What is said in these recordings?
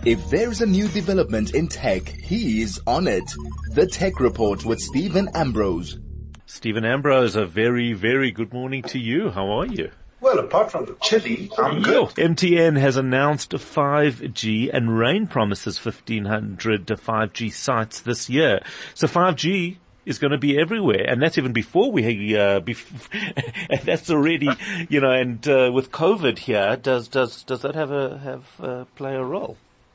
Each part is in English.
If there's a new development in tech, he's on it. The Tech Report with Stephen Ambrose. Stephen Ambrose, a very, very good morning to you. How are you? Well, apart from the chilly, I'm good. MTN has announced 5G and Rain promises 1,500 5G sites this year. So 5G is going to be everywhere, and that's even before that's already, and with COVID here, does that play a role?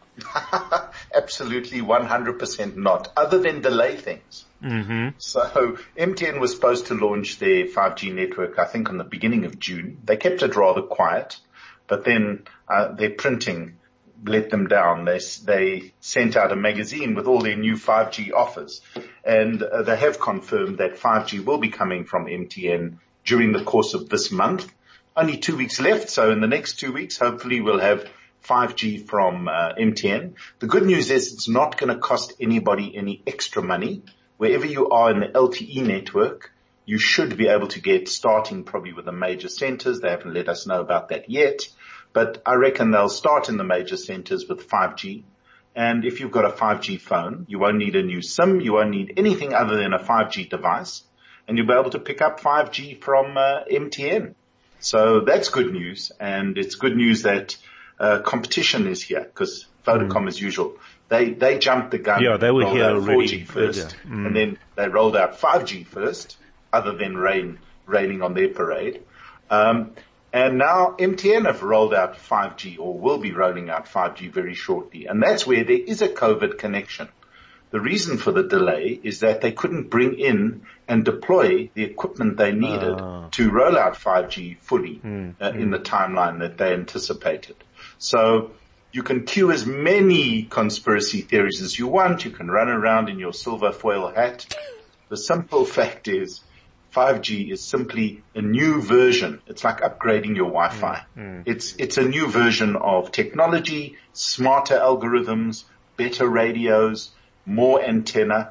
Absolutely 100% not, other than delay things. Mm-hmm. So MTN was supposed to launch their 5G network, I think, on the beginning of June. They kept it rather quiet, but then their printing let them down. They sent out a magazine with all their new 5G offers, and they have confirmed that 5G will be coming from MTN during the course of this month. Only 2 weeks left, so in the next 2 weeks, hopefully we'll have 5G from MTN. The good news is it's not going to cost anybody any extra money. Wherever you are in the LTE network, you should be able to get, starting probably with the major centers. They haven't let us know about that yet, but I reckon they'll start in the major centers with 5G. And if you've got a 5G phone, you won't need a new SIM. You won't need anything other than a 5G device, and you'll be able to pick up 5G from MTN. So that's good news, and it's good news that competition is here, because Vodacom, as usual, they jumped the gun. Yeah, they were here already 4G first, and then they rolled out 5G first, other than raining on their parade. And now MTN have rolled out 5G, or will be rolling out 5G very shortly, and that's where there is a COVID connection. The reason for the delay is that they couldn't bring in and deploy the equipment they needed to roll out 5G fully in the timeline that they anticipated. So you can cue as many conspiracy theories as you want. You can run around in your silver foil hat. The simple fact is 5G is simply a new version. It's like upgrading your Wi-Fi. It's a new version of technology, smarter algorithms, better radios, more antenna.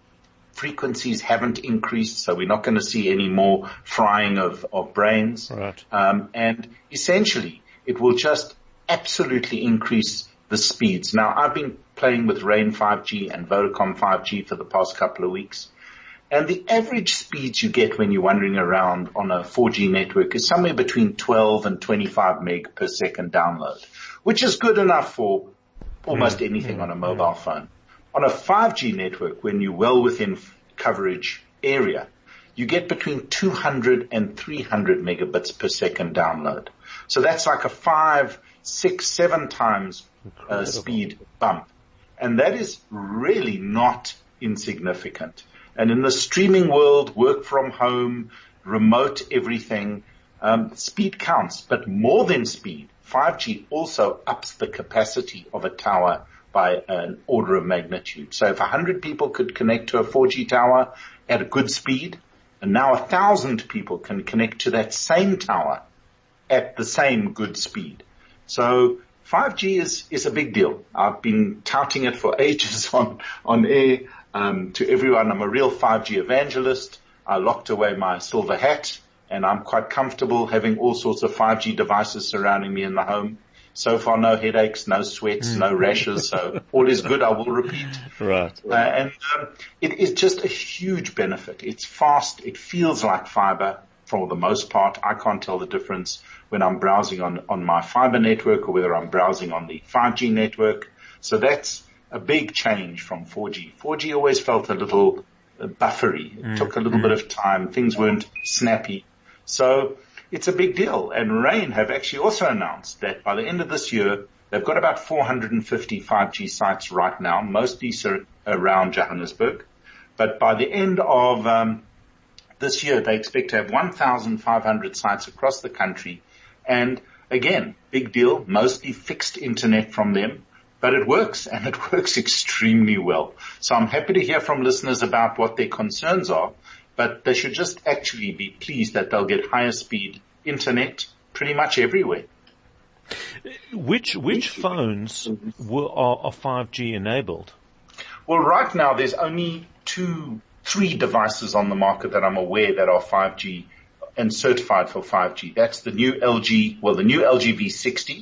Frequencies haven't increased, so we're not going to see any more frying of brains. Right. And essentially, it will just absolutely increase the speeds. Now, I've been playing with Rain 5G and Vodacom 5G for the past couple of weeks, and the average speeds you get when you're wandering around on a 4G network is somewhere between 12 and 25 meg per second download, which is good enough for almost anything on a mobile phone. On a 5G network, when you're well within coverage area, you get between 200 and 300 megabits per second download. So that's like a 5, 6, 7 times speed bump. And that is really not insignificant. And in the streaming world, work from home, remote everything, speed counts. But more than speed, 5G also ups the capacity of a tower by an order of magnitude. So if 100 people could connect to a 4G tower at a good speed, and now 1,000 people can connect to that same tower at the same good speed. So 5G is a big deal. I've been touting it for ages on air to everyone. I'm a real 5G evangelist. I locked away my silver hat, and I'm quite comfortable having all sorts of 5G devices surrounding me in the home. So far, no headaches, no sweats, no rashes. So all is good, I will repeat. Right. And it is just a huge benefit. It's fast. It feels like fiber for the most part. I can't tell the difference when I'm browsing on my fiber network or whether I'm browsing on the 5G network. So that's a big change from 4G. 4G always felt a little buffery. It took a little bit of time. Things weren't snappy. So it's a big deal. And Rain have actually also announced that by the end of this year, they've got about 450 5G sites right now, mostly around Johannesburg. But by the end of this year, they expect to have 1,500 sites across the country. And again, big deal, mostly fixed internet from them. But it works, and it works extremely well. So I'm happy to hear from listeners about what their concerns are, but they should just actually be pleased that they'll get higher speed internet pretty much everywhere. Which phones are 5G enabled? Well, right now there's only 3 devices on the market that I'm aware that are 5G and certified for 5G. That's the new LG V60,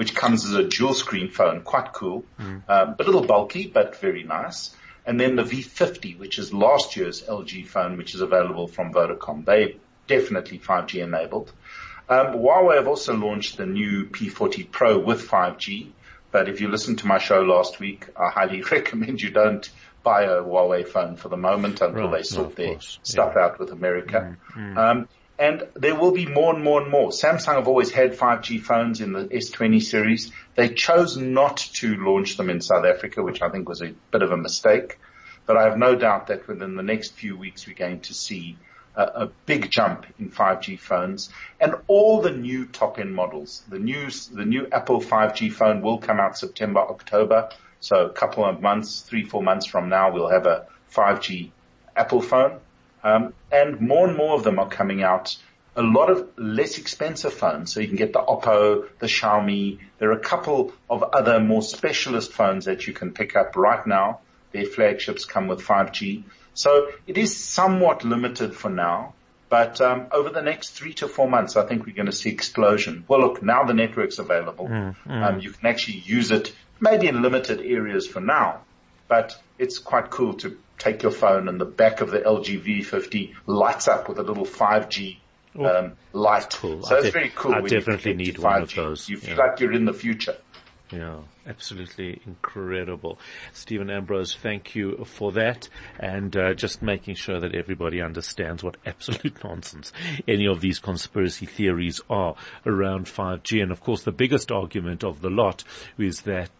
which comes as a dual screen phone, quite cool, a little bulky, but very nice. And then the V50, which is last year's LG phone, which is available from Vodacom. They definitely 5G enabled. Huawei have also launched the new P40 Pro with 5G. But if you listened to my show last week, I highly recommend you don't buy a Huawei phone for the moment until they sort their stuff out with America. And there will be more and more and more. Samsung have always had 5G phones in the S20 series. They chose not to launch them in South Africa, which I think was a bit of a mistake. But I have no doubt that within the next few weeks, we're going to see a big jump in 5G phones, and all the new top-end models. The new Apple 5G phone will come out September, October. So a couple of months, 3-4 months from now, we'll have a 5G Apple phone. And more of them are coming out. A lot of less expensive phones. So you can get the Oppo, the Xiaomi. There are a couple of other more specialist phones that you can pick up right now. Their flagships come with 5G. So it is somewhat limited for now, but over the next 3 to 4 months, I think we're going to see explosion. Well, look, now the network's available. You can actually use it maybe in limited areas for now, but it's quite cool to take your phone and the back of the LG V50 lights up with a little 5G light. Cool. So it's very cool. I definitely need one of those. You feel like you're in the future. Yeah, absolutely incredible. Stephen Ambrose, thank you for that, and just making sure that everybody understands what absolute nonsense any of these conspiracy theories are around 5G. And of course, the biggest argument of the lot is that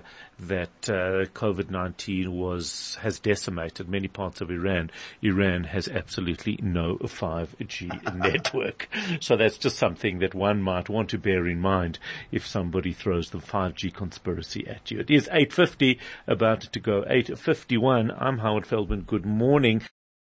COVID-19 has decimated many parts of Iran. Iran has absolutely no 5G network. So that's just something that one might want to bear in mind if somebody throws the 5G conspiracy at you. It is 8:50, about to go 8:51. I'm Howard Feldman. Good morning.